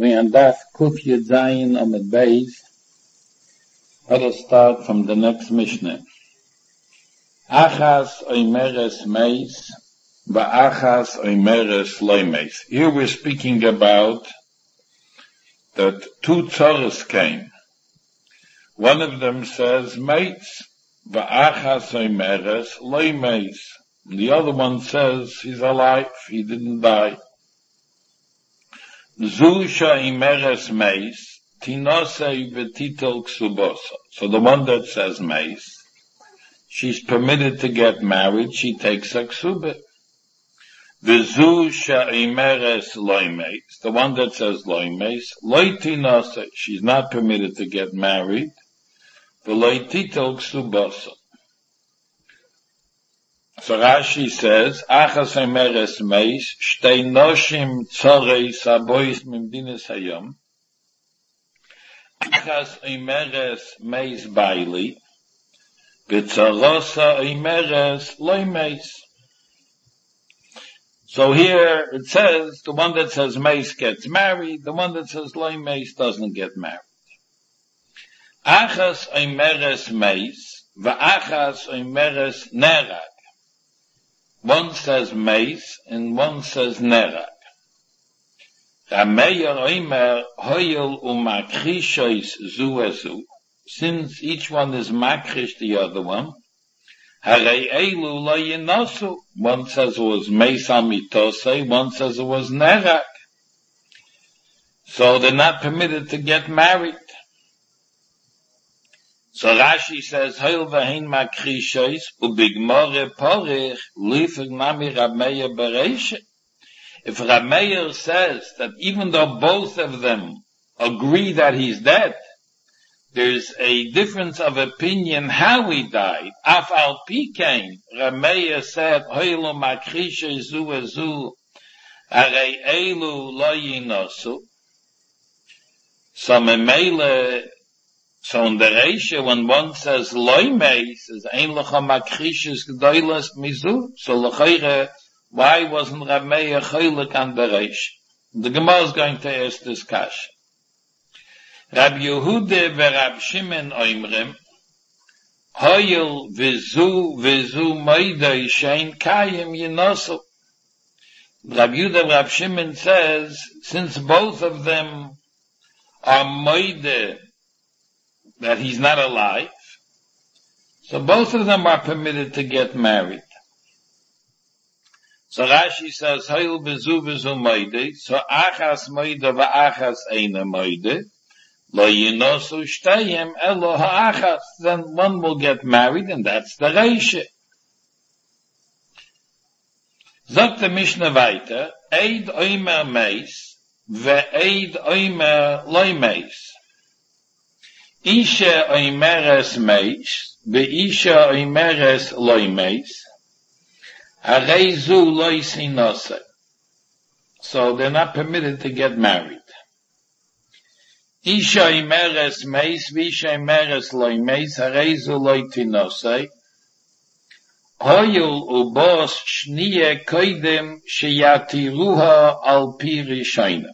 we on Daf Kuf Yud Zayin Amud Beis. Let us start from the next Mishnah. Achas oimeres meis, va'achas oimeres loy meis. Here we're speaking about that two tzoros came. One of them says meis, va'achas oimeres loy meis. The other one says he's alive, he didn't die. Zu sha'imeres meis, tinosei v'titel ksubosa. So the one that says meis, she's permitted to get married, she takes a ksubah. V'zu sha'imeres loy meis, the one that says loy meis, loy tinosei, she's not permitted to get married, v'loy titel ksubosa. So Rashi says, Achas Emeres Meis, Shtei Noshim Tzorei Sabois Mimdinis Hayom, Achas Emeres Meis Baili, V'tzorosa Emeres Loi Meis. So here it says, the one that says Meis gets married, the one that says Loi Meis doesn't get married. Achas Emeres Meis, V'achas Emeres Nerag. One says meis and one says nerag. Rameyer oimer hoyel umakrishois zu ezu. Since each one is makrish the other one, harei elu lo yinosu. One says it was meis amitose, one says it was nerag. So they're not permitted to get married. So Rashi says, Hoil v'hein makrishois, ubigmore porich, lifig nami Rab Meir bereishe. If Rab Meir says that even though both of them agree that he's dead, there's a difference of opinion how he died. Af al pikein, Rab Meir said, Hoil makrishois zu ezu, arei elu lo yinosu. So memele, so in the Reisha, when one says loy meis, is ein lecha makrishis g'doilas mizu. So l'chayre, why wasn't Rab Meir choylek on the Reisha? The Gemara is going to ask this kasha. Rab Yehuda v'Rab Shimon oimrim, hoyel v'zu moidei shein kayim yinosu. Rab Yehuda v'Rab Shimon says, since both of them are moide, that he's not alive, so both of them are permitted to get married. So Rashi says, Hoil bezu moide, so achas moide va'achas eina moide, lo yinosu shteyim elo ha'achas, then one will get married, and that's the Reisha. Sagt the Mishnah weiter, Eid oimer meis, ve'eid oimer loy meis. Isha oimeres meis, ve'isha oimeres loy meis, harei zu loy sinose. So they're not permitted to get married. Isha oimeres meis, ve'isha oimeres loy meis, harei zu loy tinose. Hoyul ubos shniye koidem sheyatiruha al pi rishayna.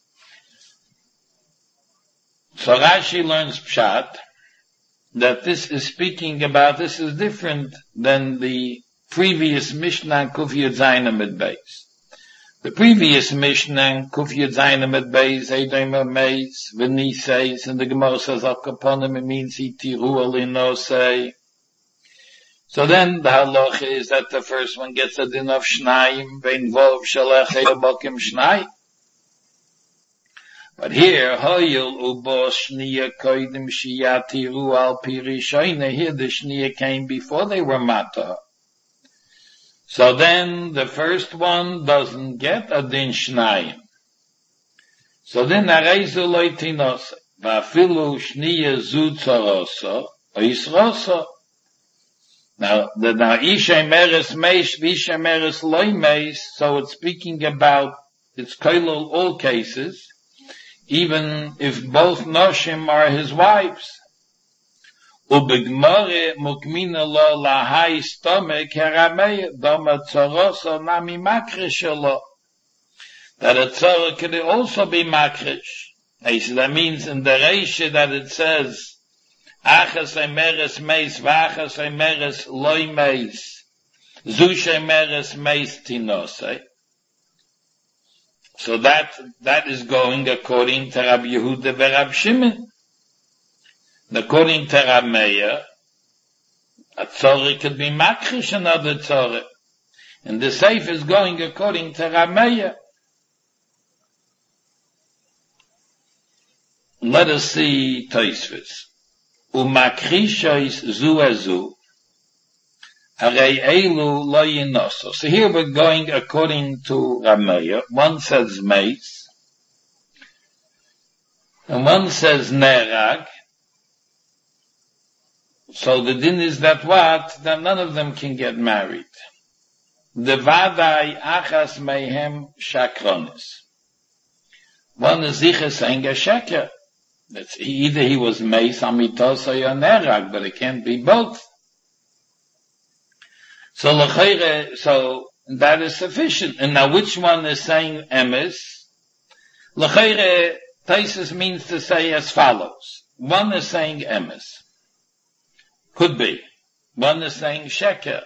So Rashi learns Pshat, that this is speaking about, this is different than the previous Mishnah Kuf Yud Zayin Amud Beis. The previous Mishnah Kuf Yud Zayin Amud Beis, Eidomer Meis, V'niseis, and the Gemara says, Al Kaponim, it means Itiru Alinosei. So then the halacha is that the first one gets a din of Shnayim, Vein Vov Shalech Bokim Shnayim. But here, Hoyel ubos shniya koidim shiyatiru al pi rishayna. Here the shniya came before they were mata. So then the first one doesn't get a din shnayim. So then areizu loy tinose. Va'afilu shniya zu tzorosa, oisrosa. Now isha meres meish, visha meres loy meis, so it's speaking about, it's koilol all cases, even if both noshim are his wives. Ubigmore mukmina lo lahai stomach harameya doma tzorosa nami makrishalo. that a tzara could also be makrish. That means in the Reisha that it says, Achas emeres meis, v'achas emeres loy meis, zush emeres meis tinose. So that is going according to Rabbi Yehuda v'Rab Shimon. According to Rab Meir, a tzara could be makrish another tzara. And the Seif is going according to Rab Meir. Let us see Tosfos. Umakrishois zu ezu, harei elu lo yinoso. So here we're going according to Rab Meir. One says meis, and one says nerag. So the din is that what? That none of them can get married. The vadai achas mehem shakronis. One is sicher saying a sheker. That's either he was meis amitos or nerag, but it can't be both. So that is sufficient. And now which one is saying emes? L'cheire, Taisus means to say as follows. One is saying emes. Could be. One is saying sheker.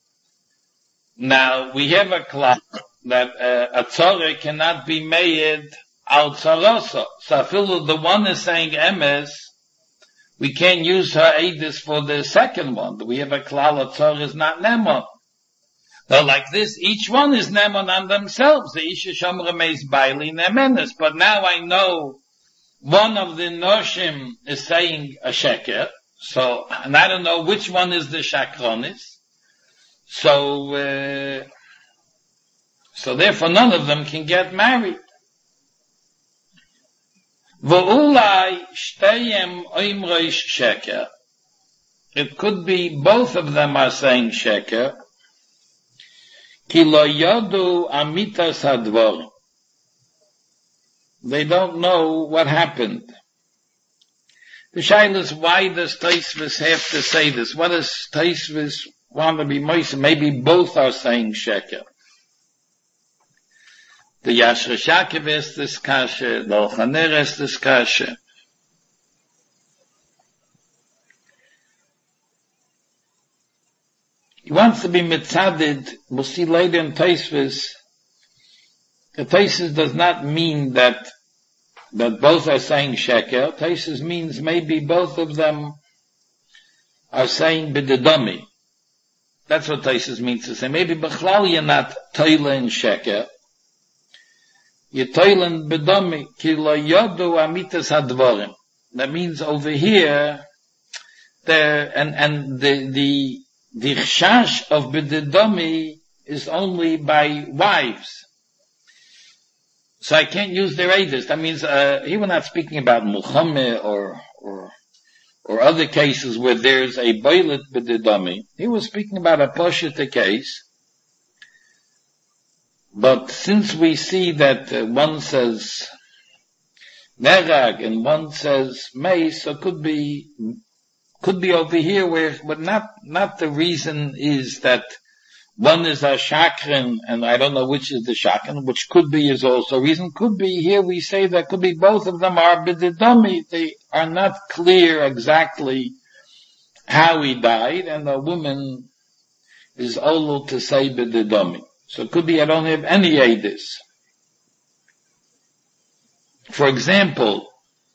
Now, we have a klal that a tzara cannot be made al tzaroso. So the one is saying emes, we can't use her edus for the second one. We have a klal, a tzara is not nemon. Now, like this, each one is nemon on themselves. The isha shomra meis baili nemenes. But now I know one of the noshim is saying a sheker. So, and I don't know which one is the shakronis. So therefore none of them can get married. V'ulai shteyem oimroish sheker. It could be both of them are saying sheker. Ki lo yodu amitas hadvorim. They don't know what happened. The shaila is, why does Tosfos have to say this? What does Tosfos want to be moist? Maybe both are saying sheker. The Yashra Shakev is this kasha, the Ochaner is this kasha. He wants to be mitzadid. We'll see later in Tosfos. The Tosfos does not mean that both are saying sheker. Tosfos means maybe both of them are saying b'dedami. That's what Tosfos means to say. Maybe b'chlal you're not toila in sheker. You're toila in b'dami. Ki lo yodu amitas hadvorim. That means over here, the chash of b'dedami is only by wives. So I can't use their edus. That means, he was not speaking about Mulchame or other cases where there's a boilet b'dedami. He was speaking about a posheta case. But since we see that one says nerag and one says meis, so could be over here where, but not the reason is that one is a shakran, and I don't know which is the shakran, which could be is also reason. Could be here we say that could be both of them are b'dedami. They are not clear exactly how he died, and the woman is olu to say b'dedami. So it could be I don't have any edus. For example,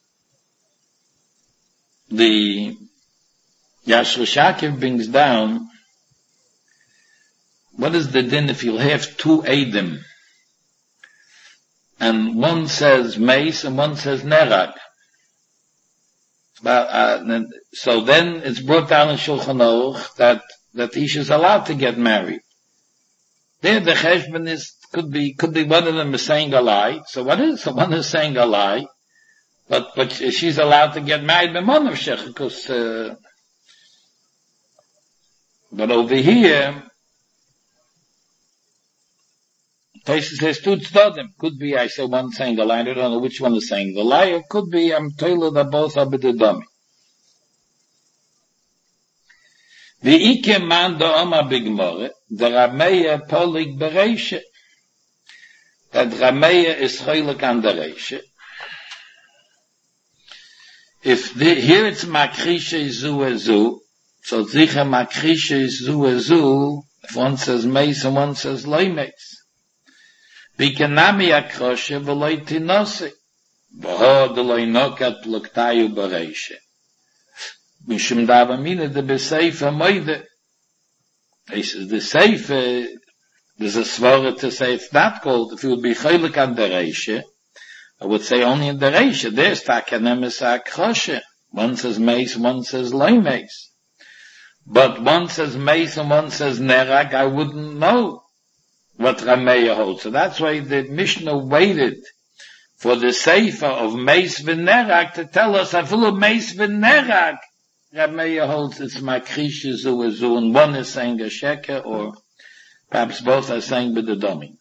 the Yashra Shakev brings down, what is the din if you'll have two edim, and one says meis and one says nerag? So then it's brought down in Shulchan Aruch that Isha is allowed to get married. There the cheshbon is, could be one of them is saying a lie. So one is saying a lie, but she's allowed to get married b'monav shech, because, but over here, Tosfos says two tzaddim. Could be I say one saying a lie, I don't know which one is saying the lie, or could be I'm told that both are b'dedami. V'ike man do oma b'gmore, the Rab Meir polig bereishe. that Rameya is choylek on the Reisha. Here it's makrishe zu, so zicha makrishe zu, if one says meis and one says loy meis. Bikanami akroshe v'loy tinose, v'ho de loy nokat pluktayu b'reishe. Mishum davamina de b'seifa moide. He says the seifa, there's a svara to say it's not called, if it would be choylek on the reishe, I would say only in the reishe. There's takanemis akroshe. One says meis, one says loy meis. But one says meis and one says nerag, I wouldn't know what Rameya holds. So that's why the Mishnah waited for the Seifa of meis v'nerag to tell us, I feel of meis v'nerag, Rameya holds it's makrishe zu, and one is saying a sheker, or perhaps both are saying b'dedomim.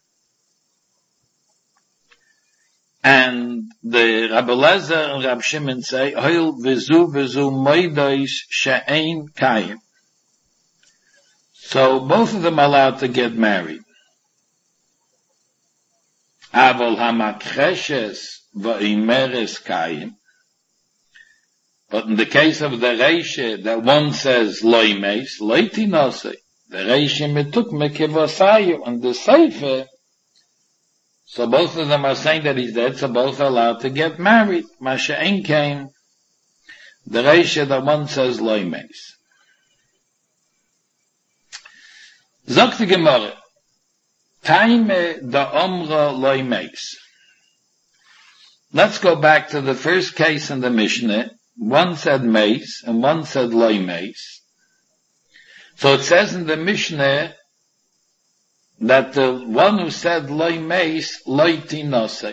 And the Rabbi Lezer and Rabbi Shimon say, Hoil v'zu moidois she'ein kayim. So both of them are allowed to get married. Avol hamakreshes v'imeres kayim. But in the case of the Reishe, that one says loy meis, loy tinose. The Reishe metuk mekivasayu, and the Seife, so both of them are saying that he's dead, so both are allowed to get married. Masha'en came, the Reisha, that one says loy meis. Zok the Gemara, Taime da omra loy meis. Let's go back to the first case in the Mishnah. One said meis, and one said loy meis. So it says in the Mishnah, that the one who said loy meis, loy tinose.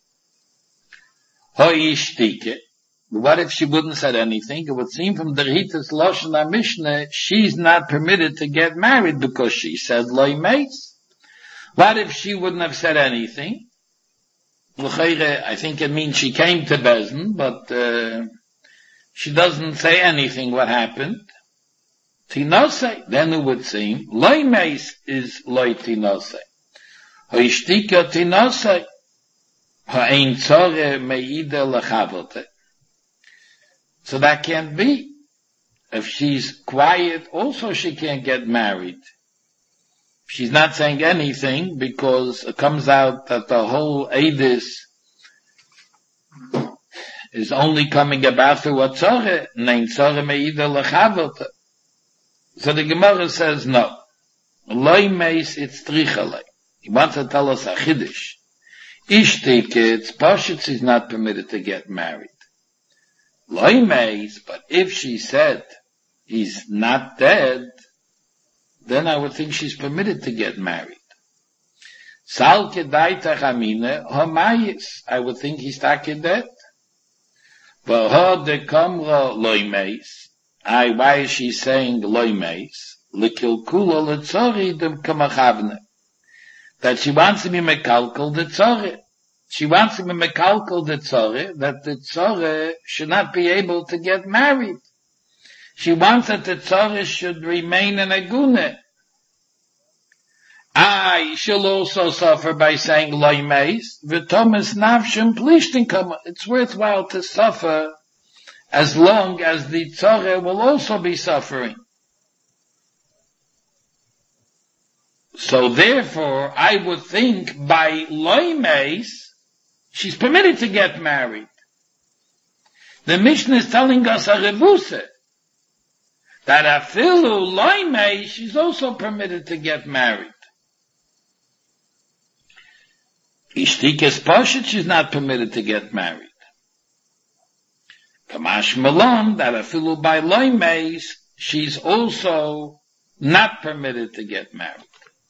Hoi ishtike. What if she wouldn't said anything? It would seem from the Ritas Lashon HaMishnah, she's not permitted to get married because she said loy meis. What if she wouldn't have said anything? I think it means she came to Bezdin, but she doesn't say anything what happened. Tinose, then it would seem, loy meis is loy tinose. Hoishtika tinose, ha'ein tzore me'ida lechavote. So that can't be. If she's quiet, also she can't get married. She's not saying anything because it comes out that the whole Eidus is only coming about through a tzore, named tzore me'ida lechavote. So the Gemara says no. Loy meis, it's trichale. He wants to tell us a chiddush. Ishtike, it's pashut, she's not permitted to get married. Loy meis, but if she said he's not dead, then I would think she's permitted to get married. Sal kedaita chamine homayis, I would think he's taken dead. V'ho de kamra loy meis. Why is she saying loy meis? Likilkula letzori dem kamachavne. That she wants to be mekalkal the tzore. She wants to be mekalkal the tzore, that the tzore should not be able to get married. She wants that the tzore should remain in a gune. She'll also suffer by saying loy meis. V'tomes nafshem plishtin kama. It's worthwhile to suffer as long as the tzore will also be suffering. So therefore, I would think by loy meis, she's permitted to get married. The Mishnah is telling us a revuse, that afilu loy meis, she's also permitted to get married. Ishtikes pashut, she's not permitted to get married. Kamash Malon, that afilu by loy meis, she's also not permitted to get married.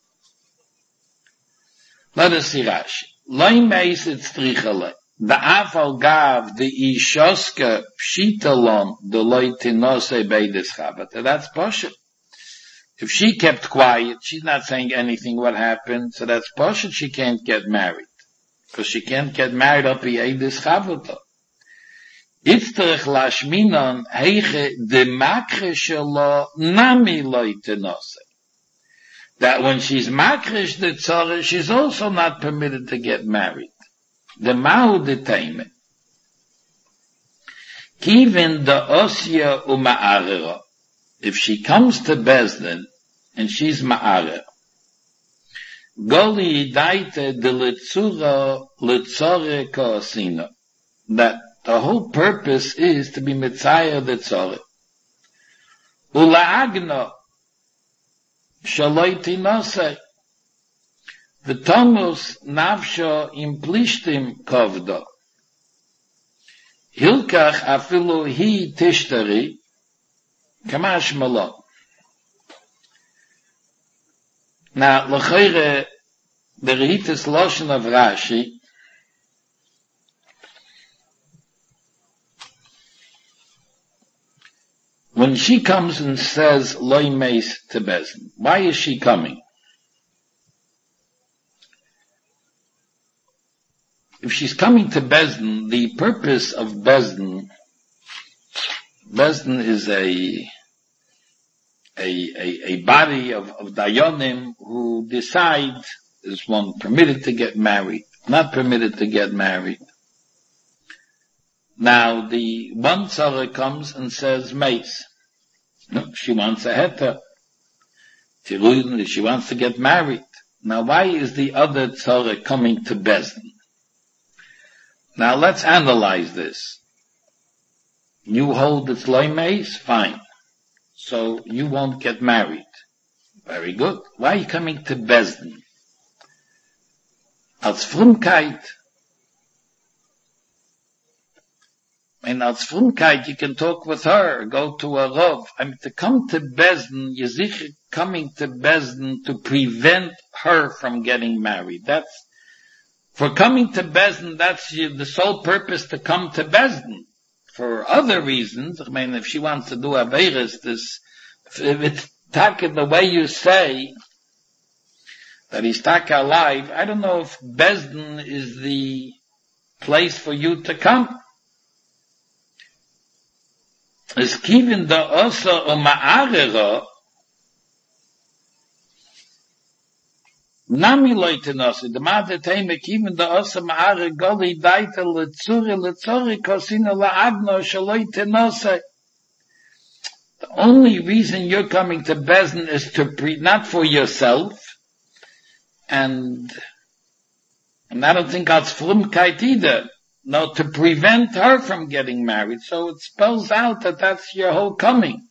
Let us see Rashi. Loy meis it's trichale. The afal gav, the ishoska pshitalon, the loy tinose beides chavata. That's pashut. If she kept quiet, she's not saying anything what happened, so that's pashut, she can't get married. Because she can't get married up beides chavata. Itzterich lashminon heiche de makre shelo nami loy tinose. that when she's makrish the tzara, she's also not permitted to get married. The mahu detayme. Kivin the osya uma'arera. If she comes to Bezdin, and she's ma'arer, Goli daite de letzore ka'asina. That the whole purpose is to be mitzayah the tzore. Ula'agna shaloi tinaseh. V'tomus nafsho im plishtim kovda. Hilkach afilu hi tishtari kamash malon. Now, l'chayre, the rehitis loshen of Rashi, when she comes and says loy meis to Bezdin, why is she coming? If she's coming to Bezdin, the purpose of Bezdin is a body of dayanim who decide, is one permitted to get married, not permitted to get married. Now, the one tzara comes and says meis. No, she wants a heta. She wants to get married. Now, why is the other tzara coming to Bezdin? Now, let's analyze this. You hold it's loy meis, fine. So you won't get married. Very good. Why are you coming to Bezdin? Als Frumkeit. And als Frumkeit, you can talk with her, go to a Rav. I mean, to come to Bezdin, you're sicher coming to Bezdin to prevent her from getting married. For coming to Bezdin, that's the sole purpose to come to Bezdin. For other reasons, I mean, if she wants to do Averis, if it's taka the way you say that he's taka alive, I don't know if Bezdin is the place for you to come. As kivin da osa o ma'arera, nami loite nasi, the ma'ate teime kivin da osa ma'are goli daite letzuri kosina la'agno shaloite nasi. The only reason you're coming to Bezdin is to not for yourself, and I don't think that's frumkeit either. No, to prevent her from getting married. So it spells out that that's your whole coming.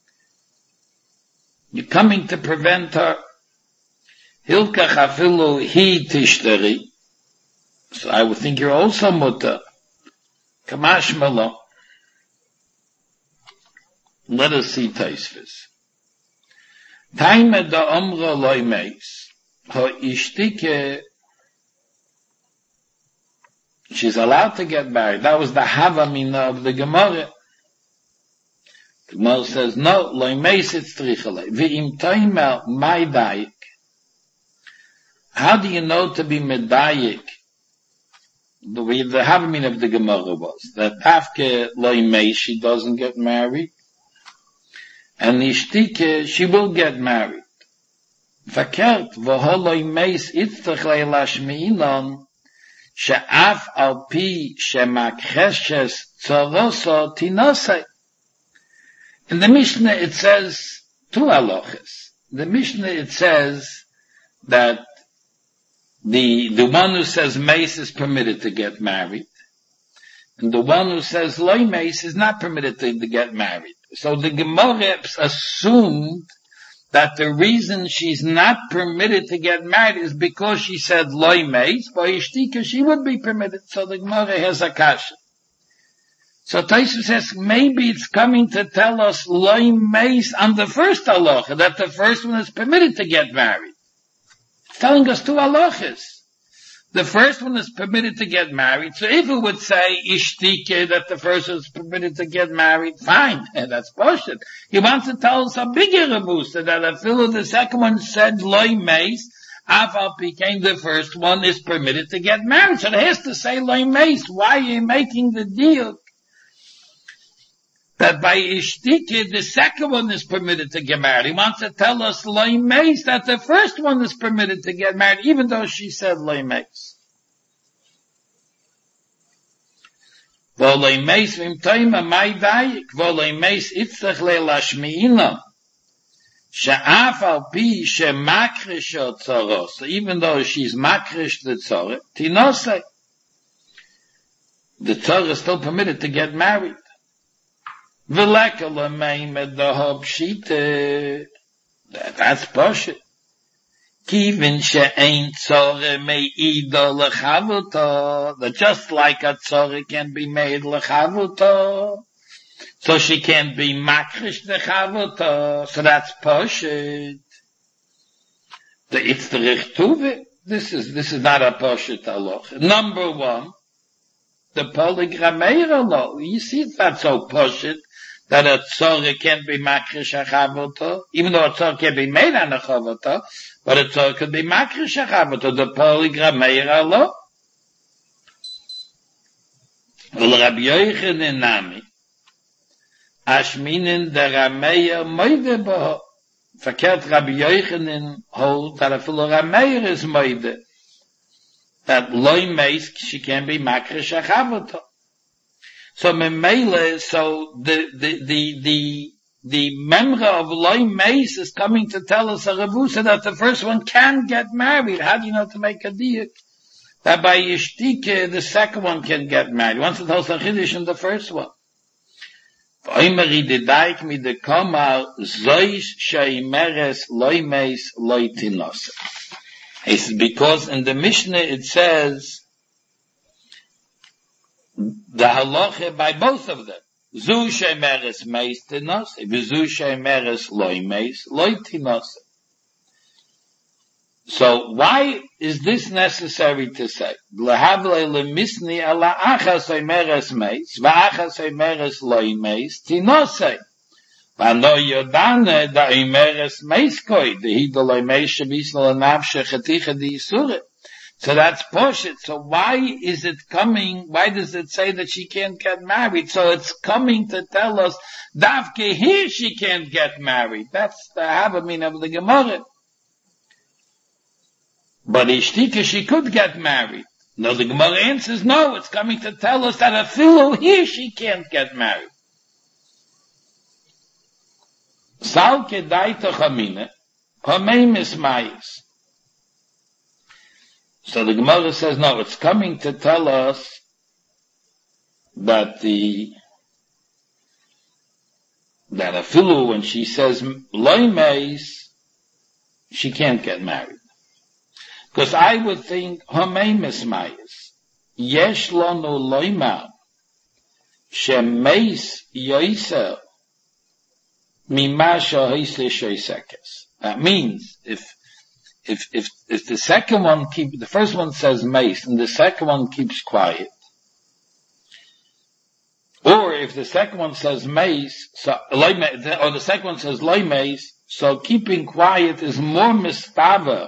You're coming to prevent her. Hilkach afilu hi tishtari. So I would think you're also mutter. Kamash malo. Let us see Taisvis. Taime da omra loy meis. Ho ishtike. She's allowed to get married. That was the Havamina of the Gemara. The Gemara says, no, loy meis it's trichalei. V'im taimel maidayik. How do you know to be medayik? The Havamina of the Gemara was that after loy meis she doesn't get married. And ishtike, she will get married. Verkehrt, v'ho loy meis it's trichalei lashmeinon. She'af al pi she'makreshes tzoroso tinose. In the Mishnah it says two halachas. In the Mishnah it says that the one who says meis is permitted to get married, and the one who says loy meis is not permitted to get married. So the Gemara assumed that the reason she's not permitted to get married is because she said loy meis, by ishtika she would be permitted. So the Gemara has a kasha. So Taisu says maybe it's coming to tell us loy meis on the first halacha, that the first one is permitted to get married. It's telling us two halachas. The first one is permitted to get married. So if it would say ishtike that the first one is permitted to get married, fine, and that's bullshit. He wants to tell us a bigger rebusa that I feel the second one said loy meis, afal became the first one is permitted to get married. So it has to say loy meis. Why are you making the deal? that by Ishtike, the second one is permitted to get married. He wants to tell us loy meis that the first one is permitted to get married, even though she said loy meis. Volei meis vim toima mai dayik, volei meis itzach le lashmiina. She'af al pi she'makrish tzara. So even though she's makrish the tzara, tinose, the tzara is still permitted to get married. V'lekala meimed the hobshite. That's bullshit. Kivin she'ein tzara me'ida lechavota. That just like a tzara can be made lechavota, so she can't be makrish lechavota. So that's bullshit. It's the richtuve. This is not a bullshit halacha. Number one, the polygrameira law. You see, it's not so bullshit that a tzora can't be makrish achavota, even though a tzora can be made on a chavota, but a tzora could be makrish achavota, the polygrameira law. Well, Rabbi Yochanan nami, ashminin der Rameir moide boho. Verkehrt Rabbi Yochanan holds that a fellow Rameir is moide, that loy meis, she can be makrish achavota. So memele, so the memra of loy meis is coming to tell us a revusa that the first one can get married. How do you know to make a diuk? That by Yishtike, the second one can get married. Once it holds a chiddush in the first one. V'oimeri dedaik mi de komar zoish sheimeres loy meis loy tinose. It's because in the Mishnah it says the halacha by both of them. Zu sheimeres meis tinose, v'zu sheimeres loy meis loy tinose. So why is this necessary to say? Lehavle lemisni ala achas sheimeres meis, v'achas sheimeres loy meis tinose. V'ano yodane da imeres meiskoi, the hidoloi meis shabisnal anavshe chaticha di yisure. So that's poshit. So why is it coming? Why does it say that she can't get married? So it's coming to tell us, davke here she can't get married. That's the havamin of the Gemara. But Ishtika, she could get married. No, the Gemara answers no. It's coming to tell us that a fellow here she can't get married. Salke daita chamine, hameim ismayis. So the Gemara says, no, it's coming to tell us that that a filu, when she says loy meis, she can't get married. Because I would think, hameim ismayis, yesh lanu loymar, shemeis yoiser, mimasha hoise shoisekes. That means, if the second one the first one says mace, and the second one keeps quiet, or if the second one says mace, or the second one says loy mace, so keeping quiet is more mistava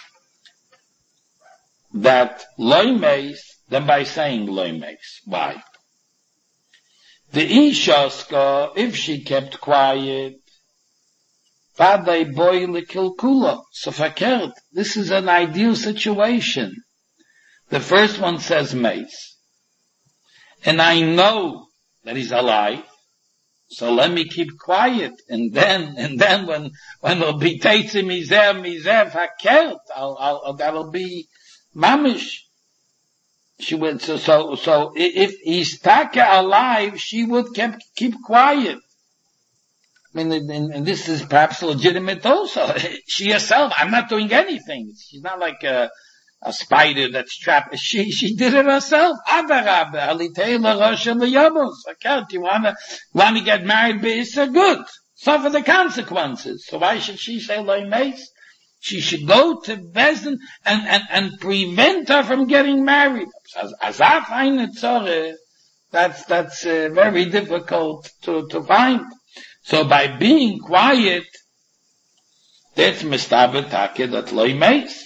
that loy mace than by saying loy mace. Why? The ishaska, if she kept quiet, vaday boy lekilkula. So fakert, this is an ideal situation. The first one says mace, and I know that he's alive, so let me keep quiet, and then when it'll be teitzi mizer fakert, that'll be mamish. She would, so if he's taka alive, she would keep quiet. I mean, and this is perhaps legitimate also. She herself, I'm not doing anything. She's not like a spider that's trapped. She did it herself. You wanna get married, but it's good. Suffer the consequences. So why should she say loy meis? She should go to Bezdin and prevent her from getting married. As I find it, sorry, that's very difficult to find. So by being quiet, that's mistavetake that loy meis.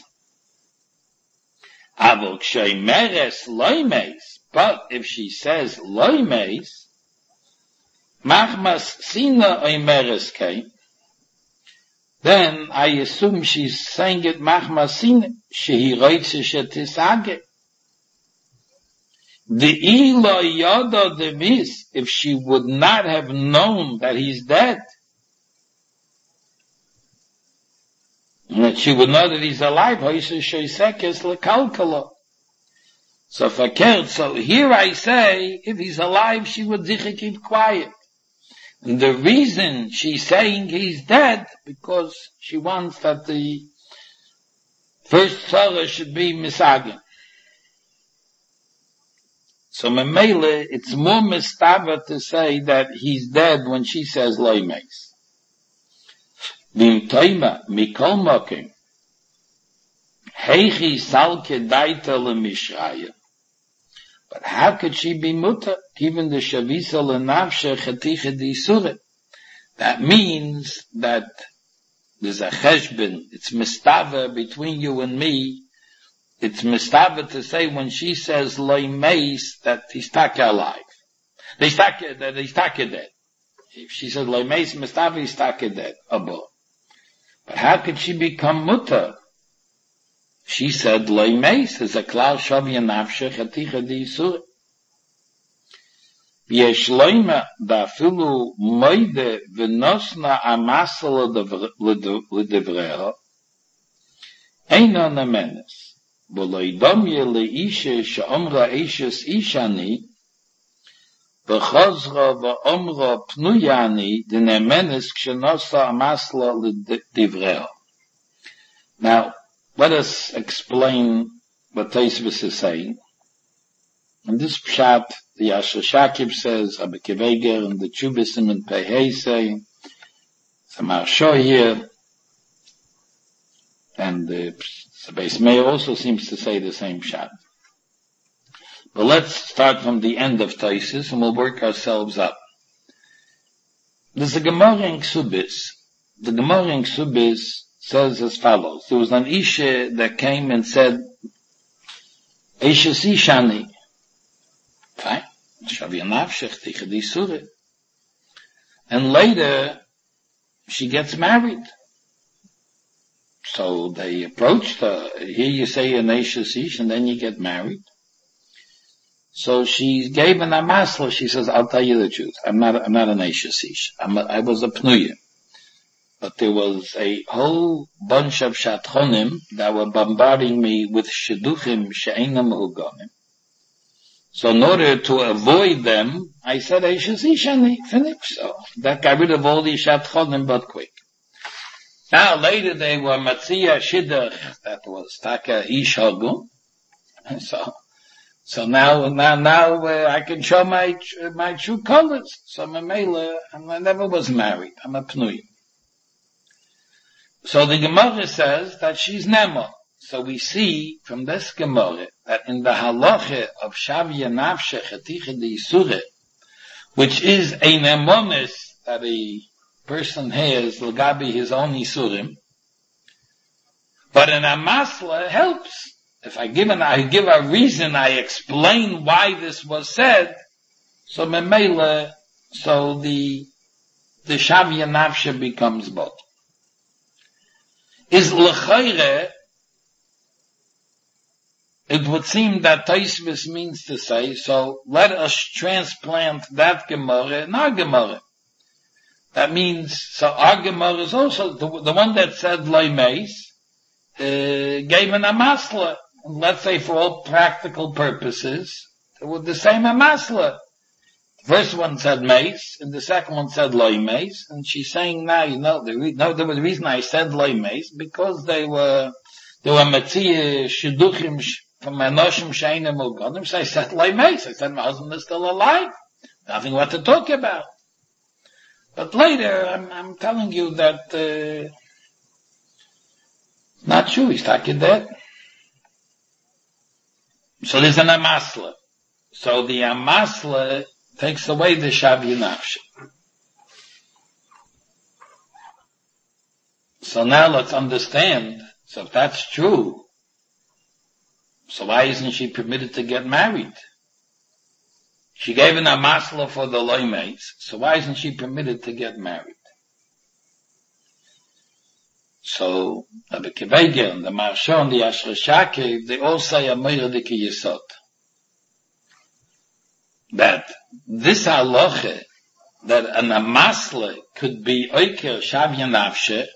Avol kshay meres loy meis. But if she says loy meis, Machmas Sina Oimeres came, then I assume she's saying it Machmas Sina, Shehi Reitze Shetisage. The Elo Yoda Devis, if she would not have known that he's dead, that she would know that he's alive, so here I say, if he's alive, she would keep quiet. And the reason she's saying he's dead, because she wants that the first Torah should be Misagin. So Memele, it's more mistava to say that he's dead when she says Loimes. Vim Toima, Mikol Mokim, Heichi Salke Daita LeMishraya. But how could she be mutter, given the Shavisa LeNavshe Chatiche D'Isure? That means that there's a cheshbon, it's mistava between you and me. It's mistava to say when she says loy meis that he's taka alive. That he's taka dead. If she says loy meis mistava, he's taka dead. Abo. But how could she become mutter? She said loy meis is a klal shavya nafshe chaticha di yisur. Yesh loyma da filu moide v'nosna amasala l'devreha eina nemenes. B'loidomye le'ishe she'omra eishes ishani v'chozra v'omra pnuyani d'nemenes k'shenosa amasla l'divreha. Now, let us explain what Tosfos is saying. In this pshat, the Yasher Shakib says, Abba Keveger and the Chubisim and Pehei say, some Marsho here, and the Beis Meir also seems to say the same pshat. But let's start from the end of Tosfos and we'll work ourselves up. There's a Gemara in Ksubis. The Gemara in Ksubis says as follows. There was an Isha that came and said, Eishes Ishani. Fine. And later, she gets married. So they approached her. Here you say an Eishes Ish and then you get married. So she gave an amasla. She says, I'll tell you the truth. I'm not an Eishes Ish. I was a Pnuya. But there was a whole bunch of shatchonim that were bombarding me with shidduchim she'enam hugonim. So in order to avoid them, I said, Eishes Ishani, finish. So that got rid of all these shatchonim but quick. Now later they were matzia shidduch, that was taka ish hagum. So now I can show my true colors. So Mamela, I never was married. I'm a pnui. So the Gemara says that she's Nemo. So we see from this Gemara that in the halacha of Shavya Nafshe Chatiche D'Yisure, which is a Nemonis that a person has, L'gabi his own Yisurim, but an Amasla helps. If I give a reason, I explain why this was said, so Memela, so the Shavya Nafshe becomes both. Is l'chayre, it would seem that Tosfos means to say, so let us transplant that Gemara in our Gemara. That means, so our Gemara is also, the one that said loy meis, gave an amasla. Let's say for all practical purposes, it was the same amasla. The first one said meis, and the second one said loy meis, and she's saying now, the reason I said loy meis, because they were metzia shidduchim from Enoshim Sheinim Uganim, so I said loy meis. I said my husband is still alive. Nothing what to talk about. But later, I'm telling you that, not true, he's talking dead. So there's an amasla. So the amasla takes away the Shavya Nafshe. So now let's understand. So if that's true, so why isn't she permitted to get married? She gave in a masla for the loimes, so why isn't she permitted to get married? So, Rabbi Kivega and the Maharsha and the Ashra Shakev, they all say a Meirdik Yesod. That this halacha, that an amasle could be oiker shavya nafshe,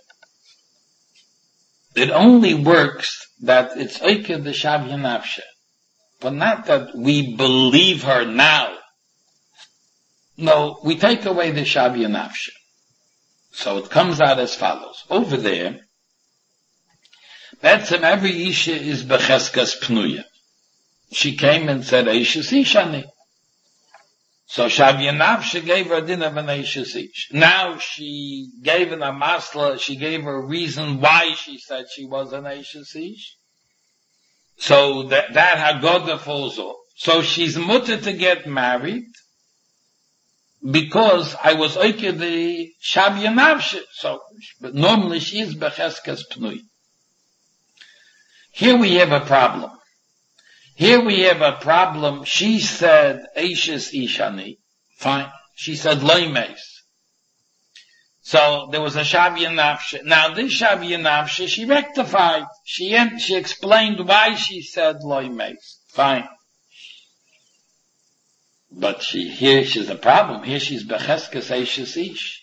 it only works that it's oiker the shavya nafshe. But not that we believe her now. No, we take away the shavya nafshe. So it comes out as follows. Over there, that's every Isha is becheskas pnuya. She came and said, Eishes Ishani. So Shavya Nafshe gave her a din of an Eishes Ish. Now she gave an Amasla, she gave her a reason why she said she was an Eishes Ish. So that Haggadah falls off. So she's mutter to get married, because I was oiker the Shavya Nafshe. So, but normally she is becheskas pnui. Here we have a problem. She said Eishes Ishani. Fine. She said Loimes. So there was a Shavya Nafshe. Now this Shavya Nafshe she rectified. She explained why she said Loimes. Fine. But she's a problem. Here she's becheskas Eishes Ish.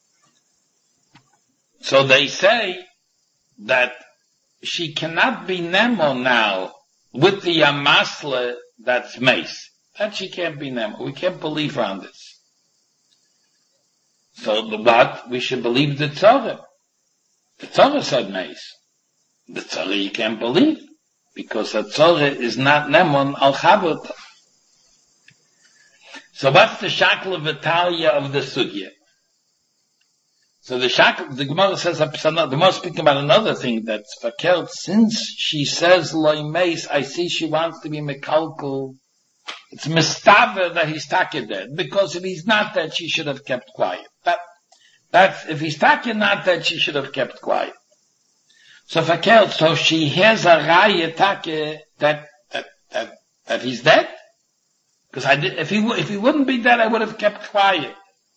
So they say that she cannot be Nemo now with the Amasle that's Mace. That she can't be Nemo. We can't believe her on this. So what? We should believe the Tzorah. The Tzorah said Mace. The Tzorah you can't believe, because the Tzorah is not Nemon al Chabot. So what's the Shakla Vitalia of the Sugya? So the Gemara says, the Gemara speaking about another thing that's verkehrt. Since she says Loimes, I see she wants to be Mekalkul. It's Mistaver that he's taken dead. Because if he's not dead, she should have kept quiet. That's, if he's taken not dead, she should have kept quiet. So verkehrt, so she has a raya take that he's dead? Because if he wouldn't be dead, I would have kept quiet.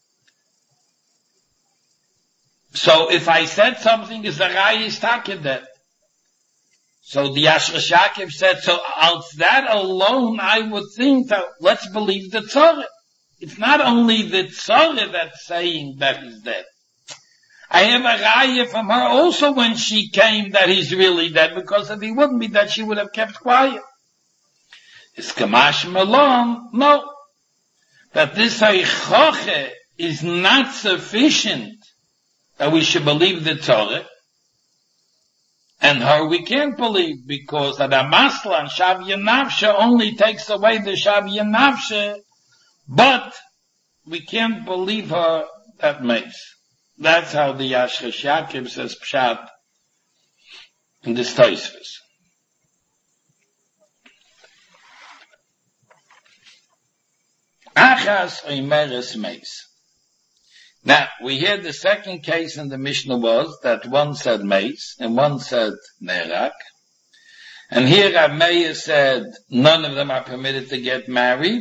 So if I said something is a raya taken dead. So the Ashra Shakev said, so out that alone, I would think that let's believe the Tzorah. It's not only the Tzorah that's saying that he's dead. I have a raya from her also when she came that he's really dead, because if he wouldn't be dead, she would have kept quiet. Is Kamash Malon? No. That this Eichoche is not sufficient that we should believe the Torah. And her we can't believe, because that Amasla and Shavya Nafshe only takes away the Shavya Nafshe, but we can't believe her that makes. That's how the Ashra Shakev says Pshat in this Tosfos. Achas oimeres meis. Now, we hear the second case in the Mishnah was that one said meis and one said nerak. And here Rav Meir said none of them are permitted to get married.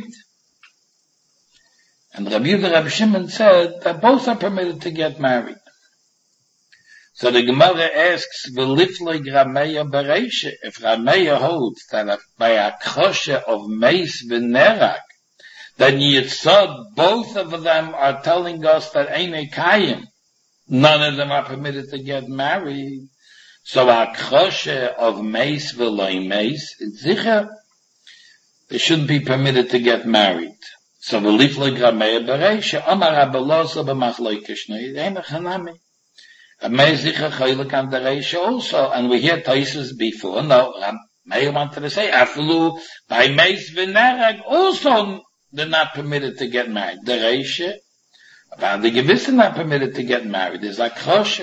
And Rabbi Yehuda Rabbi Shimon said that both are permitted to get married. So the Gemara asks, V'lifleg Rav Meir bereisha, if Rav Meir holds that by a kosher of meis v'nerak, then Yitzhak, both of them are telling us that Einei Kayim, none of them are permitted to get married. So a kosher of meis v'loy meis, it's sicher, they shouldn't be permitted to get married. So v'lifleg Rav Meir bereisha, Amar Rabbi Loza b'machloikesh nei, Einei Chanami. Rav Meir sicher choylek on the reisha also, and we hear Tosfos before. No, Rav Meir wanted to say, Aflu, by meis v'nerag, also they're not permitted to get married. The reisha, but the gewiss are not permitted to get married. There's a kosher.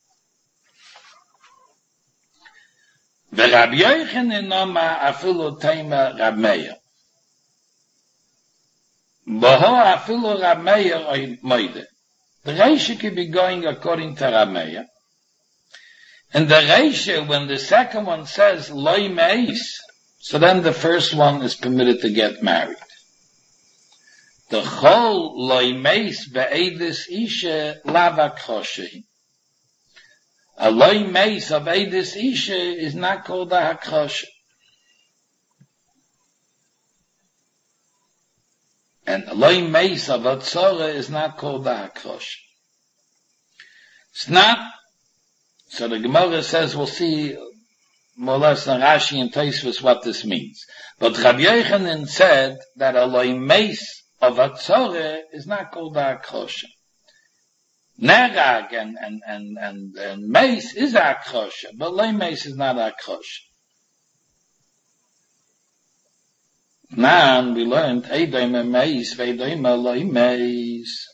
V'Rab Yochanan noma afilu teima Rab Meir. Boho afilu Rab Meir oy moide. The reisha could be going according to Rab Meir. And the reisha, when the second one says loy meis, so then the first one is permitted to get married. the chol loy meis be'edis isha lava kroshe. A loy meis of edis isha is not called a hakroshe. And a loy meis of a tzora is not called a hakroshe. It's not. So the Gemara says, we'll see more or less in Rashi and Tosfos what this means. But Rabbi Yochanan said that a loy meis of a tzore is not called a hakroshe. Nerag and meis is a hakroshe, but loy meis is not a hakroshe. Now we learned Eidoim meis, Veidoim loy meis.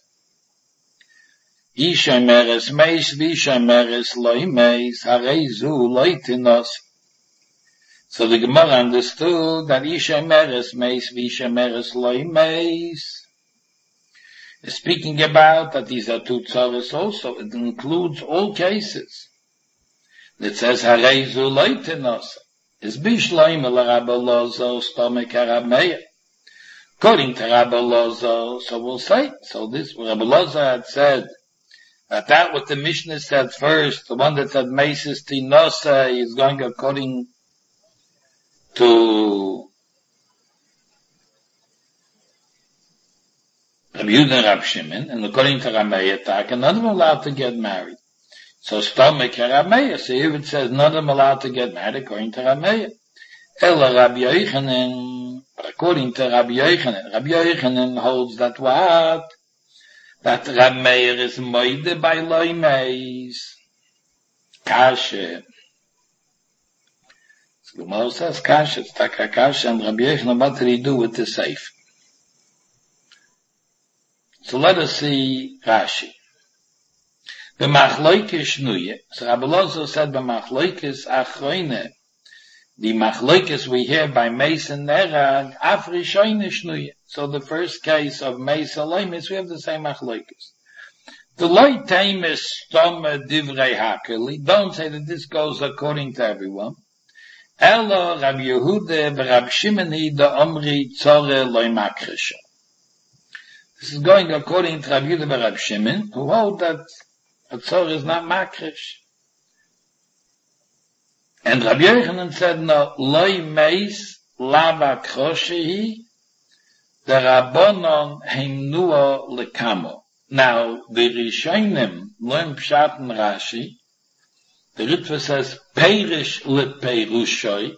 Isha meres meis, Visha meres loy meis, Hareizu loy tinos. So the Gemara understood that Isha meres meis, Visha meres loy meis is speaking about that these are two tzaras also. It includes all cases. It says Hareizu loy tinos. Is bishloim el Rabbi Lozo stomach Rab Meir. According to Rabbi Lozo, so we'll say. So this Rabbi Lozo had said that what the Mishnah said first, the one that said Mesis Tinosa is going according to Rabbi Yehuda and Rab Shimon, and according to Rab Meir, none of them allowed to get married. So stomach Rab Meir, so here it says none of them allowed to get married according to Rab Meir. Ela Rabbi Yochanan, according to Rabbi Yochanan holds that what? That Rab Meir is moide by loy meis. Kashe. So the Gemara says kashe, it's taka kashe, and Rabbi Yochanan, what did he do with the safe? So let us see Rashi. B'machloikis shnuye. So Rabbi Lozo said b'machloikis achroine. The machlokes we hear by Meis and Nerag, Afri Shoyne Shnuye. So the first case of Meis Aloimis, we have the same machlokes. The loy time is stom divrei hakeli. Don't say that this goes according to everyone. Elo Rabbi Yehuda v'Rab Shimoni da Omri tzore loy makrisha. This is going according to Rabbi Yehuda v'Rab Shimon, who hold that a tzore is not makrish. And Rabbi Yochanan said, no, loy meis lava kroshehi, the Rabbonon heimnuo lekamo. Now, the Rishonim learn Pshat and Rashi. The Ritva says, Perish leperushoi,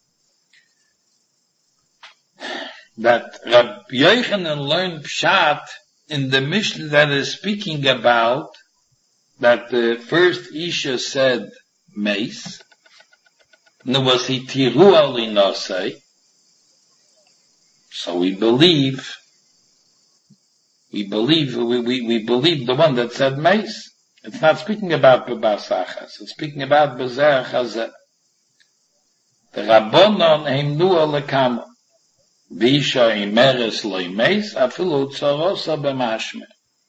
that Rabbi Yochanan learned Pshat in the Mishnah that is speaking about that the first Isha said meis, and was he tiru alinosei. So we believe the one that said meis. It's not speaking about bebasachas. It's speaking about bezer chazeh. The Rabbonon heimnu lekam v'isha imeres loy meis afilu tzorosa b'mashme.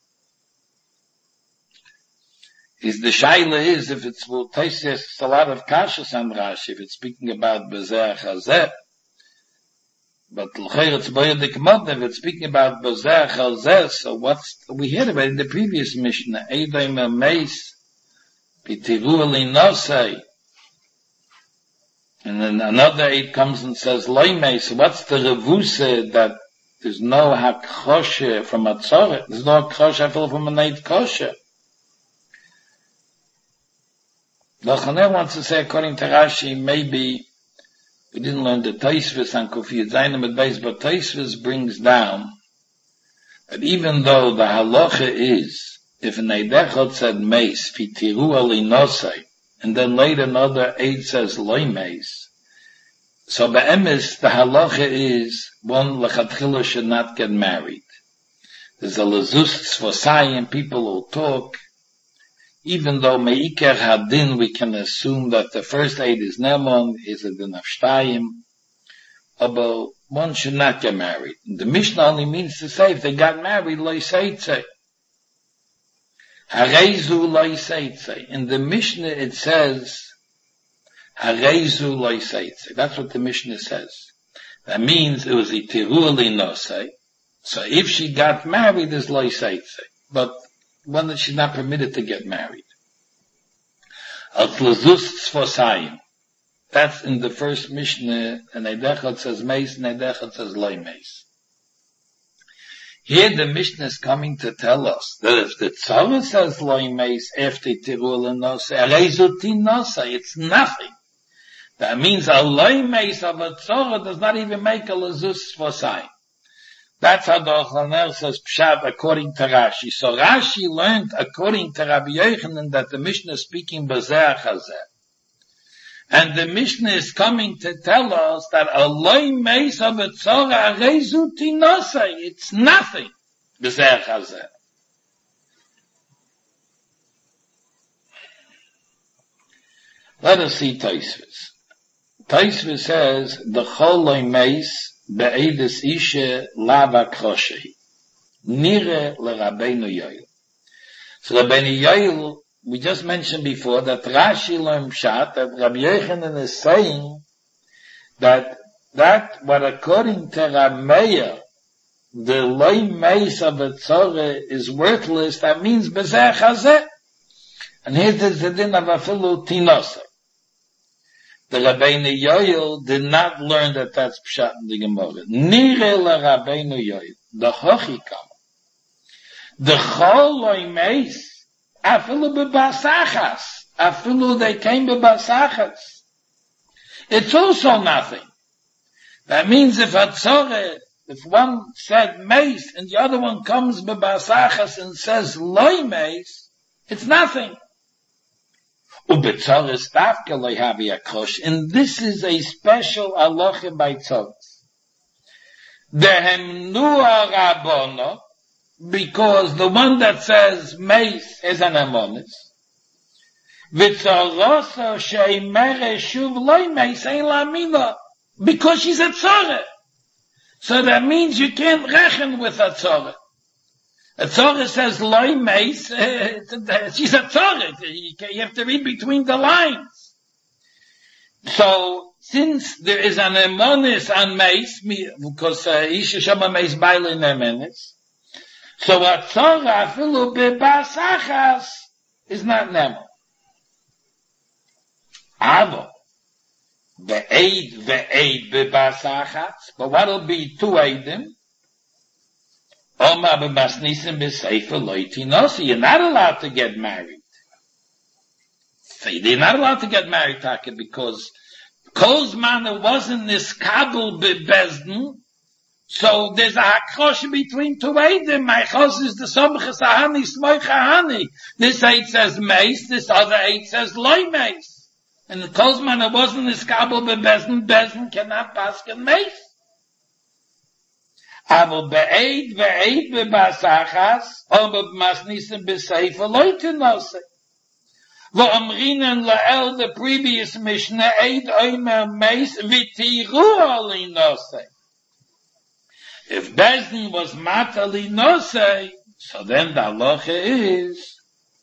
Is the shaila is if it's will taste a lot of kashas and Rashi if it's speaking about bezer chazeh, but l'chayr it's boyadik mod if it's speaking about bezer chazeh. So what's we heard about in the previous Mishnah? Eidaim meis pitiru alinosei, and then another aid comes and says loy meis. So what's the revuse that there's no hakroshe from a tzorah? There's no hakroshe from a night kosher. The Chanel wants to say, according to Rashi, maybe we didn't learn the Tosfos and Kufiyat Zayin at base, but Tosfos brings down that even though the halacha is, if an Eidechot said meis, fitiru alinosei, and then later another aid says loy meis, so be'emes, the halacha is, one lechatchila should not get married. There's a lezus tzvosai, and people will talk. Even though Me'iker Hadin, we can assume that the first aid is Nemon, is a din of Shtayim, but one should not get married. The Mishnah only means to say if they got married, Lo Yiseitze. Hareizu Lo Yiseitze. In the Mishnah it says, Hareizu Lo Yiseitze. That's what the Mishnah says. That means it was a Tiruli Nosei. So if she got married, there's lo seitze. But when she's not permitted to get married. Als lezust tzvosayim. That's in the first Mishnah, and Eidechot says meis, and Eidechot says loy meis. Here the Mishnah is coming to tell us that if the Tzara says loy meis after tirul and nosei, areizutin nosei, it's nothing. That means a loy meis of a Tzara does not even make a lezust tzvosayim. That's how the Ochlaner says Pshat according to Rashi. So Rashi learned according to Rabbi Yochanan that the Mishnah is speaking B'zeh Chazeh. And the Mishnah is coming to tell us that a loy meis of a tzara areizu tinosei, it's nothing. B'zeh Chazeh. Let us see Tosfos. Tosfos says the chol loy meis be'edus ishe lava kroshehi. Nire le Rabbeinu Yoel. So Rabbeinu Yoel, we just mentioned before that Rashi learned Pshat, that Rabbi Yochanan is saying that what according to Rab Meir, the loy meis of a tzara is worthless, that means b'zeh chazeh. And here is the din of afilu tinoseh. The Rabbeinu Yoel did not learn that that's Pshat in the Gemara. Nire le Rabbeinu Yoel. The Hochi Kama. The Chol loy meis, afilu bebasachas. Afilu they came bebasachas. It's also nothing. That means if one said meis and the other one comes bebasachas and says loy meis, it's nothing. And this is a special halacha by Tzoros. Because the one that says meis is an amonis. Because she's a tzara. So that means you can't reckon with a tzara. A tzara says loy meis, she's a tzara. You have to read between the lines. So, since there is an emonis on meis, because isha shama meis baila in emenis, so a tzara afilu bebasachas is not nemo. Avo, ve'eid bebasachas, but what'll be two eidim? You're not allowed to get married. They're not allowed to get married, Taka, because Kozman wasn't this Kabul bebezdin, so there's a hakrosh between two eidim. My chos is the somchas ahani, smoich ahani. This eight says meis, this other eight says loy meis. And the Kozman wasn't this Kabul bebezdin, bezdin cannot pasken meis. Aber be'eid bebasachas, aber b'masnisim b'seifa loite nose. V'omrinen la'el the previous Mishnah, eid oimer meis v'tiru ali nose. If Bezdin was matali nose, so then the halacha is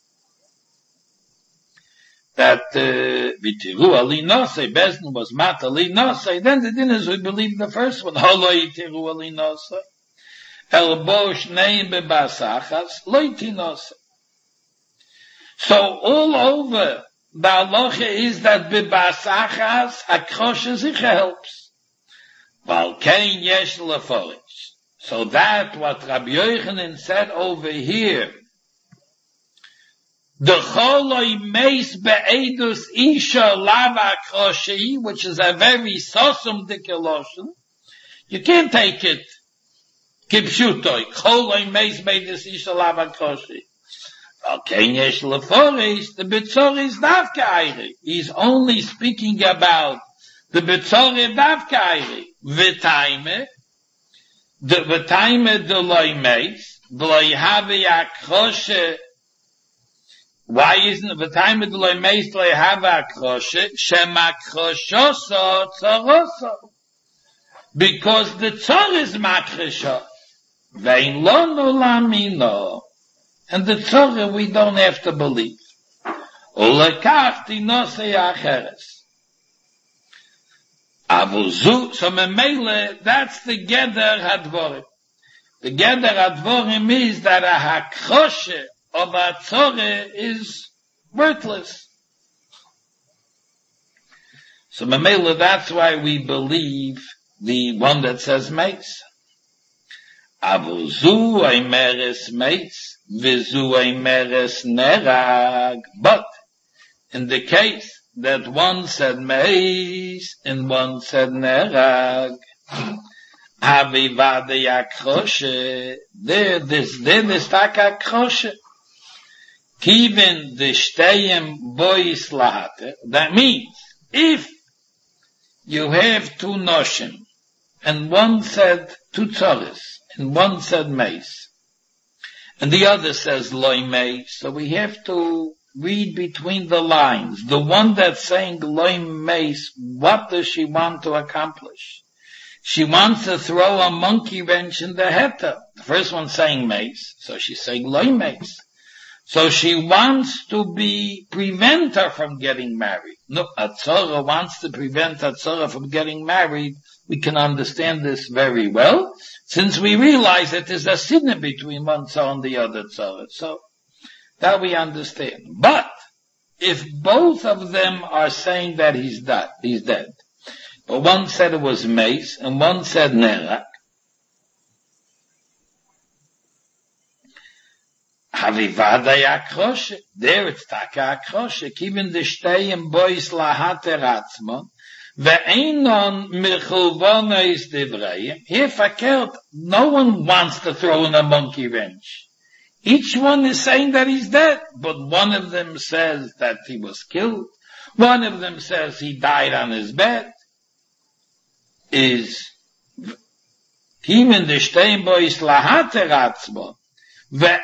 that v'tiru ali nose, Bezdin was matali nose, then the din is we believe the first one, haloi tiru ali nose, el bo shnei bebasachas, loiti nose. So all over, the halacha is that bebasachas, akrosha zich helps. Val kein yesh leforish. So that what Rabbi Yochanan said over here, the choloi meis be'edus isha lava kroshi, which is a very sosum dikeloshen, you can't take it kipshutoi, choloi meis be'edus isha lava kroshi. Okay, yesh leforish, the Betzor is davka ayri. He's only speaking about the Betzor davka ayri. V'taime, the loy meis, the loy havi akroshe. Why isn't the time of the loy meis loy have akroshe? Shema kroshoso tzoroso. Because the tzor is makrosho. Vein lo no lamino. And the tzor we don't have to believe. Ulekach tinosei acheres. Avuzu, so memele, that's the geder hadvorim. The Geder Advorim is that a hakroshe of a tzore is worthless. So Mamela, that's why we believe the one that says mace. Avuzu aimeres mace, vizu aimeres nerag. But in the case that one said mace and one said nerag, avivade yakroshe, there is taka kroshe. Kiven de shteyem bois lahate. That means, if you have two noshim, and one said two tzoris, and one said mace, and the other says loy mace, so we have to read between the lines. The one that's saying loy mace, what does she want to accomplish? She wants to throw a monkey wrench in the heta. The first one saying mace, so she's saying loy mace. So she wants to prevent her from getting married. No, a tzora wants to prevent a tzora from getting married. We can understand this very well, since we realize that there's a sinner between one tzora and the other tzora. So, that we understand. But, if both of them are saying that he's dead, but one said it was mace, and one said nerak, Havivada yakroshe, there it's taka akroshe, kiven de shteyem bois lahate ratzmon, ve'einon mechulvona is divrayim, here fakert, no one wants to throw in a monkey wrench. Each one is saying that he's dead, but one of them says that he was killed, one of them says he died on his bed, is kiven de shteyem bois lahate ratzmon, but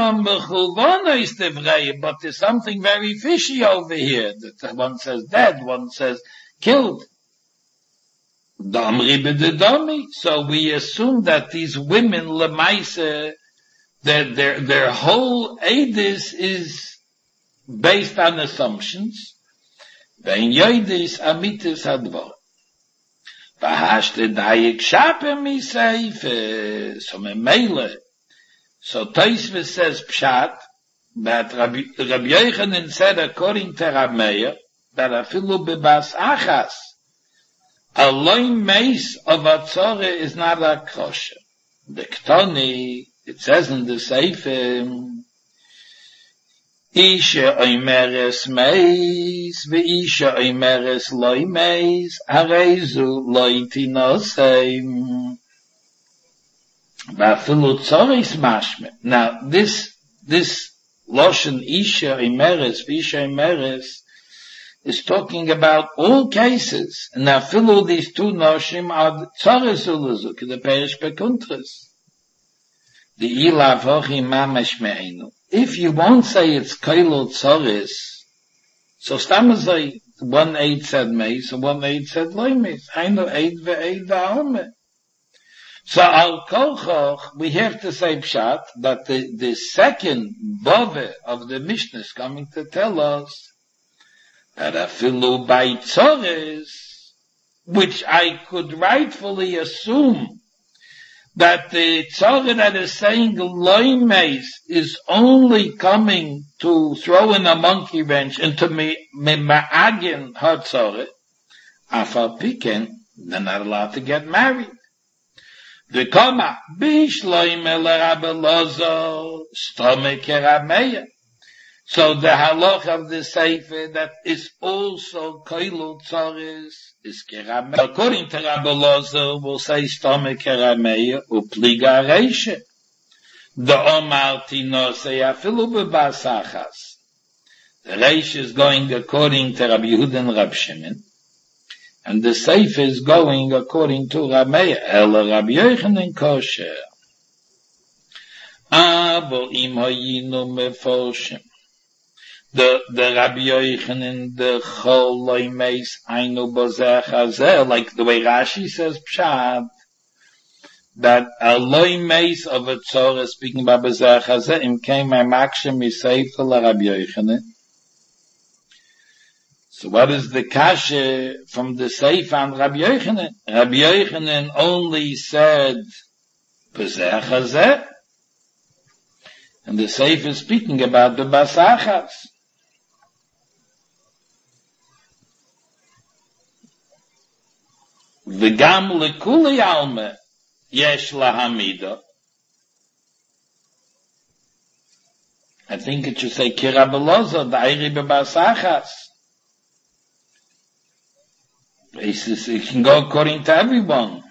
there's something very fishy over here. That one says dead, one says killed. So we assume that these women, lemaise, that their whole edus is based on assumptions. Vein yoidis amitis hadvar. V'hashte dayik shapem miseife. So memele. So Tosfos says pshat, but Rabbi Yochanan said according to Rab Meir, that afilu bebas achas, a loin mace of a tzore is not a kosher. The Ktoni, it says in the Sefer, Isha oimeres mace, ve'isha oimeres loy mace, harezu loy tinosem. Now this Loshen Isha Imeres is talking about all cases. Now fill these two Noshim are Tzoris Ulazuk, the Perish Bekuntras. The Ilav Hochi Mamash Me'enu. If you won't say it's Koilo Tzoris, so Stamazai, one aid said Meis, and one aid said Loy Meis. I know aid ve'aid va'ome. So al kolchoch, we have to say pshat, that the second bove of the Mishnah is coming to tell us that afilu by tzores, which I could rightfully assume that the tzore that is saying loy meis is only coming to throw in a monkey wrench and to ma'agin her tzore, afal piken, they're not allowed to get married. V'koma bishloim el Rabbi Lozo stome kerameya. So the halach of the Sefer that is also koilu tzoris is kerameya. According to Rabbi Lozo, we'll say stome kerameya upliga reishe. The omar tino say afilu bebasachas. The reishe is going according to Rabbi Yehuda and Rabbi Shimon. And the Sefer is going according to Rameya, El Rabbi Yochanan kosher. Abo im hayinu meforshim. The Rabbi Yochanan, the chol loy meis ainu bozeh hazeh, like the way Rashi says pshat, that a loy meis of a tzorah, speaking about bozeh hazeh, im kein ma'makshem miseifer la Rabbi Yochanan. So what is the kasha from the Sefer on Rabbi Yochanan? Rabbi Yochanan only said Pesach hazeh. And the Sefer is speaking about the Basachas. V'gam lekuli alme yesh lahamida. I think it should say Kirabeloza, Da'iri B'Basachas. It can go according to everyone.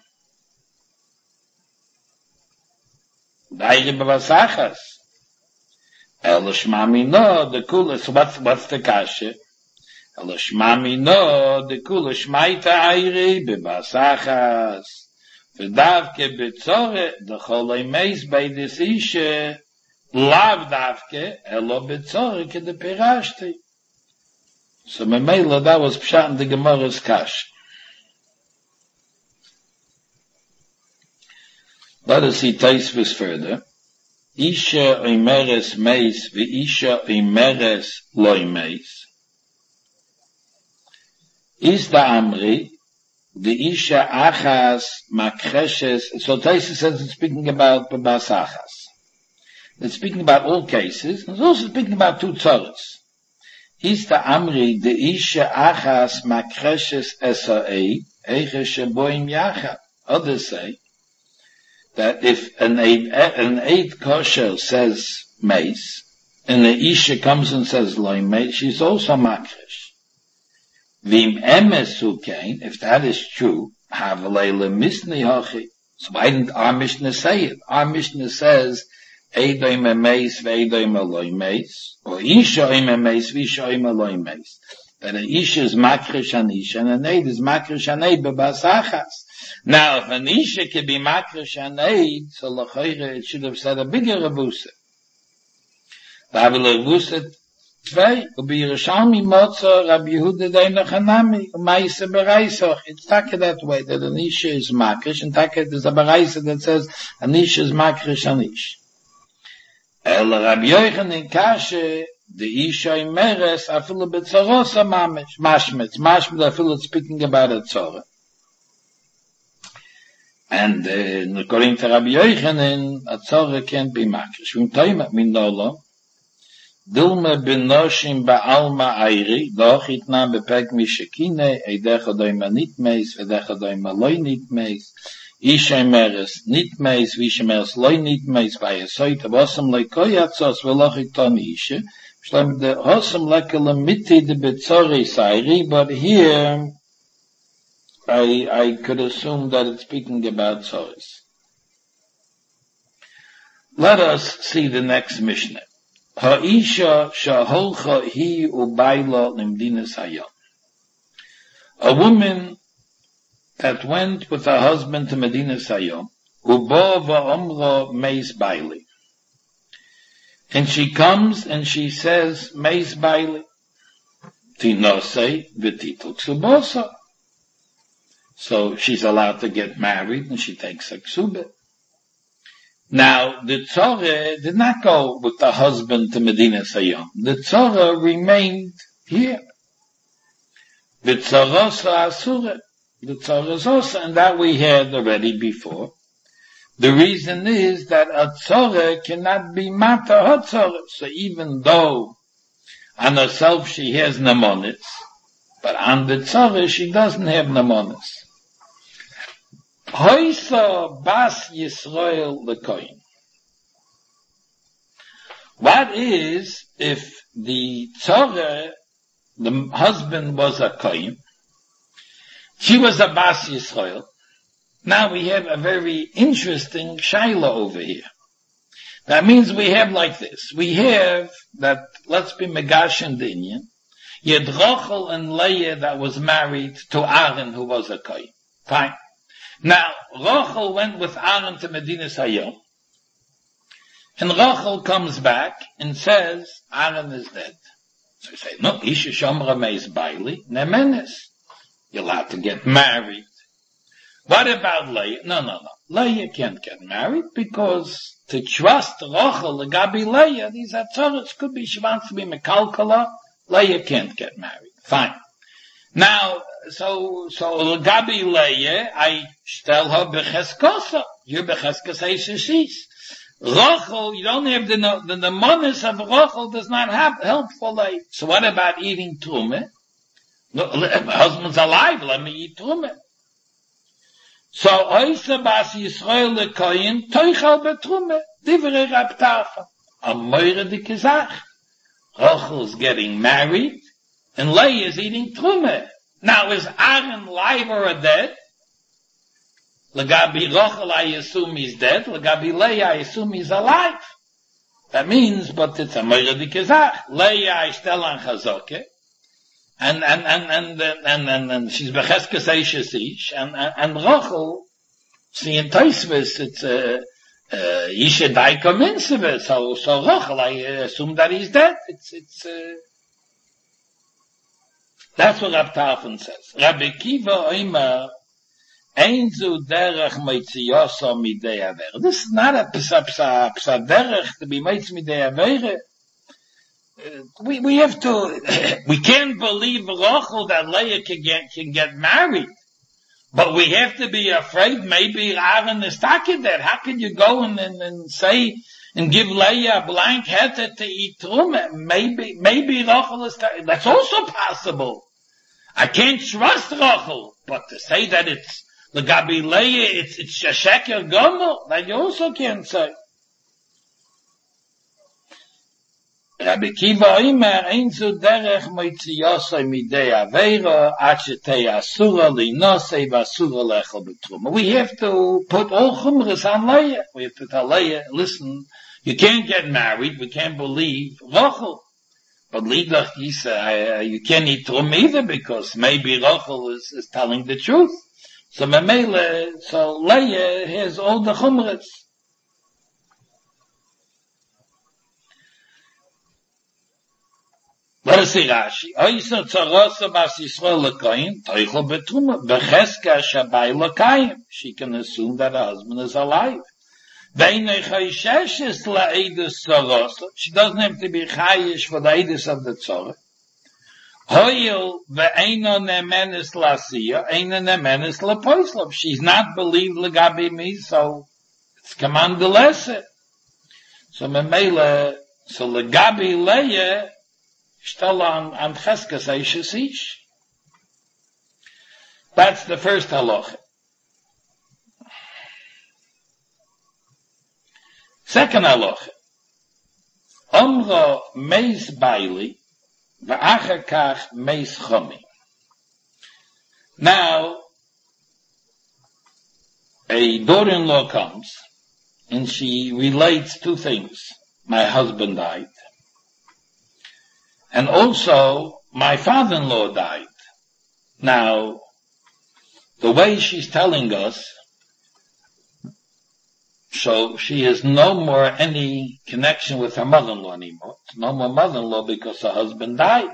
Da'iri B'Basachas. Elishmami no, the kula, so what's the kasha? Elishmami no, the kula, shmaita Da'iri B'Basachas. V'davke b'tzore, the cholei meis by this ishe, Lav davke, elo betzore ke de pirashti. So memela, that was pshat in the Gemara's kash. Let us see Taisvis further. Isha oimeres meis, vi isha oimeres loi meis. Is the Amri, the isha achas makreshes, so Taisvis says it's speaking about Babas achas. It's speaking about all cases. It's also speaking about two tzoros. Is the Amri, the Isha Achas Makreshes S.A. Eiche Sheboim Yacha. Others say that if an eight kosher says mace, and the Isha comes and says loy mace, she's also Makresh. Vim Emes Hukein, if that is true, Havaleile Misni Hochi. So why didn't our Mishnah say it? Our Mishnah says, Eidoim emeis ve'eidoim eloi meis, or Isha oim emeis v'Isha oim eloi meis. That an Isha is makrish an Isha, and an Eid is makrish an Eid b'basachas. Now, if an Isha can be makrish an Eid, so l'choire it should have said a bigger rebusa. V'avel rebusa tvei, u'bi Yerushalmi motzo Rabbi Yehuda deina chanami, u'maise bereisoch. It's taka that way, that an Isha is makrish, and taka there's a bereisa that says an Isha is makrish an Isha. El Rabbi Yochanan kashe the Isha imeres afilu betzorosa mashmetz afilu speaking about a tzora. And according to Rabbi Yochanan, a tzora can't be makrish. V'im toimet min nolo dilme benoshim ba'alma ayri doch itna bepeg mishekine eidecha doima nitmeis v'edecha doima loy nitmeis. Isha imeres nitmeis, visha imeres loy nitmeis, by a site of osam lekoyatzos velochik ton isha. Shlem the osam lekele miti de betzori sairi, but here I could assume that it's speaking about tzoris. Let us see the next Mishnah. Ha'isha shaholcha hi ubayla limdinas hayom. A woman that went with her husband to Medina Sayom, Ubo va'omro meis baili. And she comes and she says, meis baili. Tinose v'titul ksubosa. So she's allowed to get married and she takes a ksubah. Now, the Tzorah did not go with the husband to Medina Sayom. The Tzorah remained here. V'tzorosa asura. The Tzorah also, and that we heard already before. The reason is that a Tzorah cannot be mata ha Tzorah. So even though on herself she has namonis, but on the Tzorah she doesn't have namonis. Hoysa bas Yisrael lekoyin. What is if the Tzorah, the husband was a koyin, she was a Bas Yisrael. Now we have a very interesting shaila over here. That means we have like this. We have that, let's be Megash and Dinyan. You had Rachel and Leah that was married to Aaron who was a Kohen. Fine. Now, Rachel went with Aaron to Medina Sayom. And Rachel comes back and says, Aaron is dead. So you say, no, Isha Shomra Meis Baili, Nemenes. You're allowed to get married. What about Leah? No. Leah can't get married because to trust Rachel, the Gabi Leah, these are tzoros. Could be she wants to be Mekalkala. Leah can't get married. Fine. Now, so Gabi Leah, I tell her Becheskosa. You're Becheskos Eisheshis. Rachel, you don't have the monas of Rachel does not have helpful Leah. So what about eating Trumah? No, my husband's alive, let me eat Trumah. So, Oisa Bas Yisrael Lekoyin, Toichal Betrumah, Divrei Rab Tarfa. A moire dikizach. Rachel's getting married, and Leah is eating Trumah. Now, is Aaron alive or dead? Lagabi Rachel, I assume he's dead. Lagabi Leah, I assume he's alive. That means, but it's a moire dikizach. Leah, I still on Chazoke. And she's Becheskos Eishes Ish, and Rachel, see in Tosfos, it's, Isha Daika Minseve, so Rachel, I assume that he's dead. That's what Rab Tarfon says. Rabbi Kiva Oimer, Ein zu derech moitziyoso midei avere. This is not a psa derech to be moitz midei avere. We have to, we can't believe Rachel that Leah can get married. But we have to be afraid maybe Aaron is talking that. How can you go and say, and give Leah a blank head to eat Trumah? Maybe Rachel is talking. That's also possible. I can't trust Rachel, but to say that it's the Gabi Leah, it's a sheker gomel, that you also can't say. Rabbi Kiva Oimer, Ein zu derech moitziyosoi midei aveira, ad shetei asura linosei v'asura lechel betruma. We have to put all chumras on Leah. We have to tell Leah, listen, you can't get married, we can't believe Rachel. But Lidach, you can't eat Trumah either, because maybe Rachel is telling the truth. So Memele, so Leah has all the chumras. Let us see Rashi. Oisa tzarasa bas Yisrael l'koyin, toichel betruma, becheska shabai l'kayim. She can assume that her husband is alive. Ve'inei chayshes la'edus tzarasa. She doesn't have to be chayish for the edus of the tzara. Hoyil ve'eino nemenis la'asiya, eino nemenis la'poislav. She's not believed l'gabi me, so it's command lesser. So memele, so l'gabi Leah, Stell on Cheskes Eishes Ish. That's the first halacha. Second halacha. Omro meis baili, v'acher kach meis chomi. Now, a daughter-in-law comes, and she relates two things. My husband died. And also, my father-in-law died. Now, the way she's telling us, so she has no more any connection with her mother-in-law anymore. No more mother-in-law because her husband died.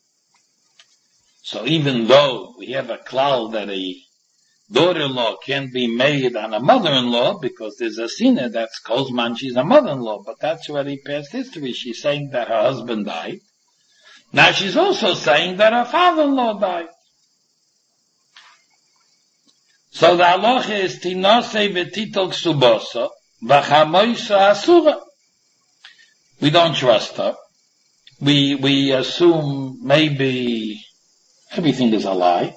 So even though we have a klal that a daughter-in-law can't be made on a mother-in-law because there's a sinner that's Kozman, she's a mother-in-law, but that's already past history. She's saying that her husband died. Now she's also saying that her father-in-law died. So the halacha is tinose v'titol ksuboso v'chamoisa asura. We don't trust her. We assume maybe everything is a lie.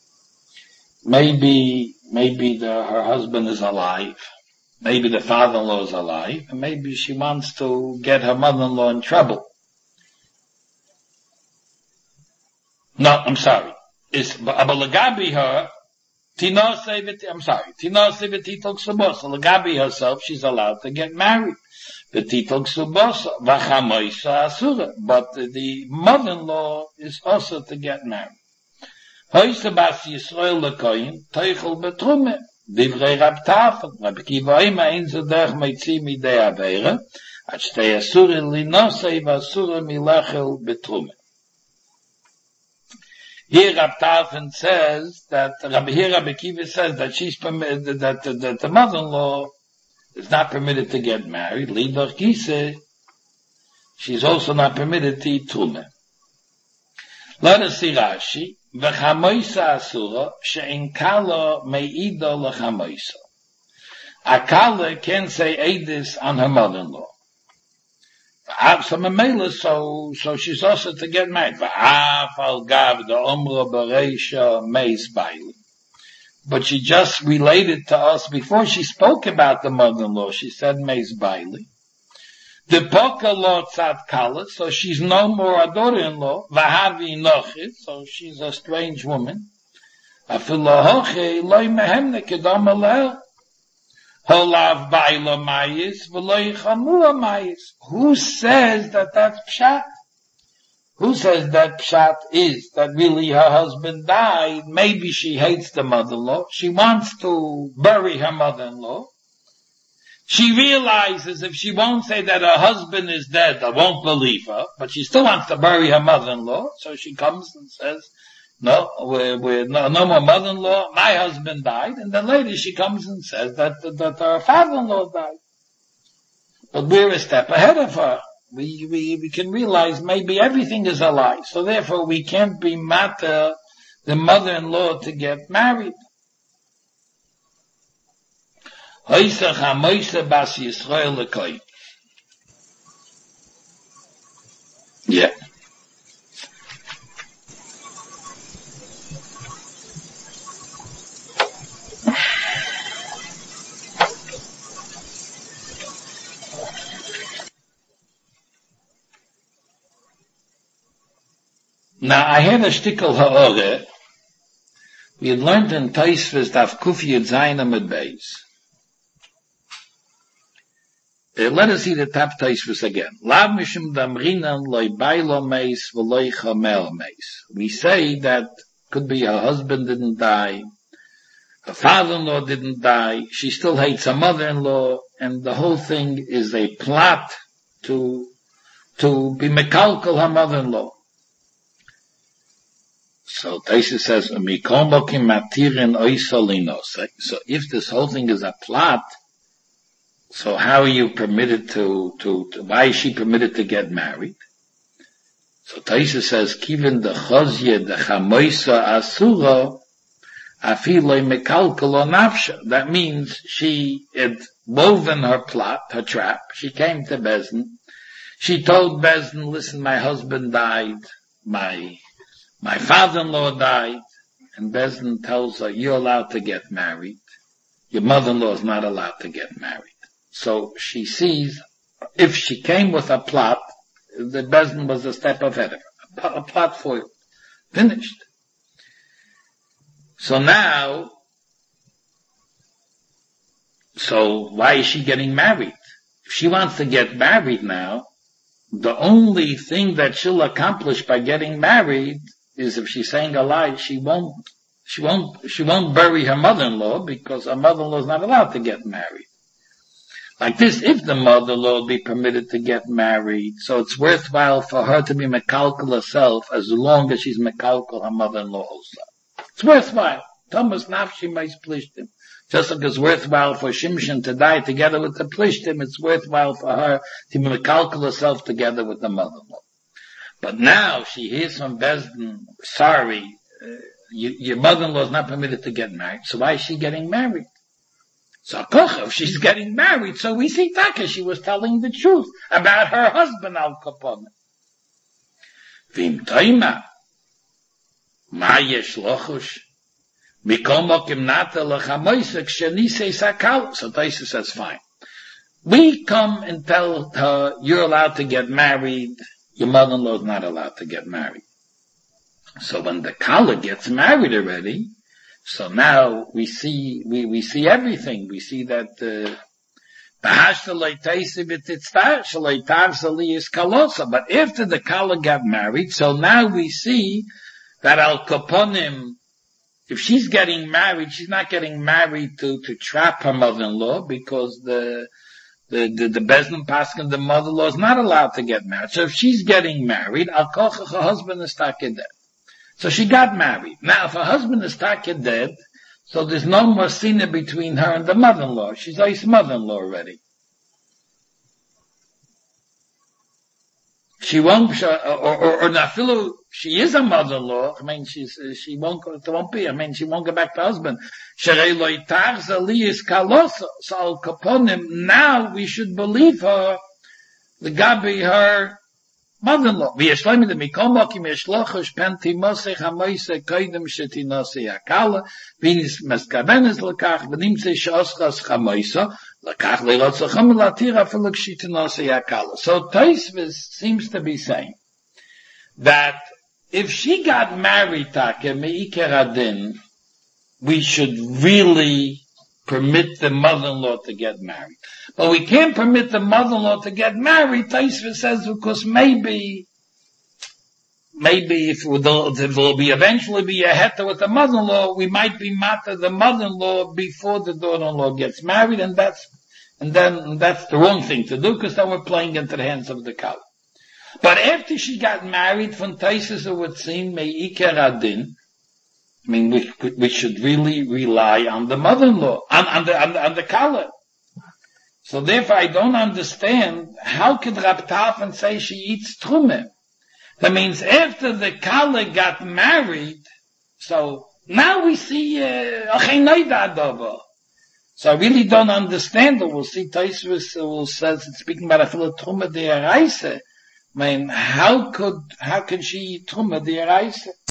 Maybe her husband is alive. Maybe the father-in-law is alive. And maybe she wants to get her mother-in-law in trouble. No, I'm sorry. It's Lagabi her. Tinose v'titol ksubosa. Lagabi herself, she's allowed to get married. V'titol ksubosa v'chamoisa asura. But the mother-in-law is also to get married. Hoyse bas Yisrael l'koyin toichel betrumah. Divrei Rab Tarfon. Rabbi Kiva Oimer ein zu derech moitzi midei avera. Ad shtei asura linosei v'asura milachel betrumah. Here Rab Tarfon says that Rabbi Kiva says that she's permitted, that the mother-in-law is not permitted to get married. Lidach Gise, she's also not permitted to eat Trumah. Let us see Rashi. V'chamoisa asura she'in kala me'ido l'chamoisa. A kala can say edis on her mother-in-law. So she's also to get married. But she just related to us before she spoke about the mother-in-law. She said Meis Bailey. The poka law tzad kala, so she's no more a daughter-in-law. Vahavi nochit, so she's a strange woman. Afilahoche loy mehemne kedam aleh. Holav baila mayis, v'loy chamua mayis. Who says that that's pshat? Who says that pshat is that really her husband died? Maybe she hates the mother-in-law. She wants to bury her mother-in-law. She realizes if she won't say that her husband is dead, I won't believe her, but she still wants to bury her mother-in-law, so she comes and says, no, we're no more mother-in-law, my husband died, and then later she comes and says that her father-in-law died. But we're a step ahead of her. We can realize maybe everything is a lie, so therefore we can't be matter the mother-in-law to get married. Yeah. Now I had a shtickle ha'ore. We had learned in Taisvis Daf Kuf Yud Zayin Amud Beis. Let us see the top Taisvis again. Lav mishum damrinan loy bailo meis v'loy chamel meis. We say that could be her husband didn't die, her father-in-law didn't die, she still hates her mother-in-law, and the whole thing is a plot to be mekalkel her mother-in-law. So Taisvis says, Mikomokim matirin oisolinos. So if this whole thing is a plot, so how are you permitted why is she permitted to get married? So Taisvis says, Kivin de chozye de chamoisa asura, afiloi mekalkalo nafsha. That means she had woven her plot, her trap. She came to Bezdin. She told Bezdin, listen, my husband died, my father-in-law died, and Bezdin tells her, you're allowed to get married. Your mother-in-law is not allowed to get married. So she sees, if she came with a plot, the Bezdin was a step ahead of her. A plot foiled. Finished. So now, why is she getting married? If she wants to get married now, the only thing that she'll accomplish by getting married is if she's saying a lie, she won't bury her mother-in-law because her mother-in-law is not allowed to get married. Like this, if the mother-in-law be permitted to get married, so it's worthwhile for her to be mekalkel herself as long as she's mekalkel her mother-in-law also. It's worthwhile. Thomas nafshi meis plishtim. Just like it's worthwhile for Shimshon to die together with the plishtim, it's worthwhile for her to be mekalkel herself together with the mother-in-law. But now she hears from Bezdin, sorry, your mother-in-law is not permitted to get married, so why is she getting married? So if she's getting married, so we see Taka, she was telling the truth about her husband Al Kapone. Vim Toima, Ma yesh lochush, Mikomokim nata lechamoisek shenise sakal. So Taisa says, fine. We come and tell her, you're allowed to get married, your mother-in-law is not allowed to get married. So when the Kala gets married already, so now we see everything. We see that, but after the Kala got married, so now we see that Al Kaponim, if she's getting married, she's not getting married to trap her mother-in-law because the Bezdin Paskin, the mother-in-law is not allowed to get married. So if she's getting married, Al Kochach, her husband is taken dead. So she got married. Now if her husband is taken dead, so there's no more sinner between her and the mother-in-law. She's his mother-in-law already. she won't, or Nafilu, she is a mother-in-law. I mean, she won't be. I mean, she won't go back to husband. Sherei lo itarz aliyis kalosa. So al kaponim, now we should believe her, the gabi her mother-in-law. V'yeshlemi de mikol mokim yeshlochosh penti mosech hamoise koidem shetinose yakala, v'nis meskavenes lekach, v'nimtze sheoschas chamoisa, lekach lerotzacham latira afiluk shetinose yakala. So Tosfos seems to be saying that if she got married, Take, me'iker adin, we should really permit the mother-in-law to get married. But we can't permit the mother-in-law to get married, Tosfos says, because maybe if there will be eventually be a heta with the mother-in-law, we might be matter the mother-in-law before the daughter-in-law gets married, and that's the wrong thing to do, because then we're playing into the hands of the cow. But after she got married, from Tosfos it would seem, me'iker adin, I mean, we should really rely on the mother-in-law, on the kala. So therefore I don't understand, how could Rab Tarfon say she eats trumah? That means after the kala got married, so now we see, so I really don't understand it. We'll see Tosfos says it's speaking about a trumah de eraisa. I mean, how can she eat trumah de eraisa?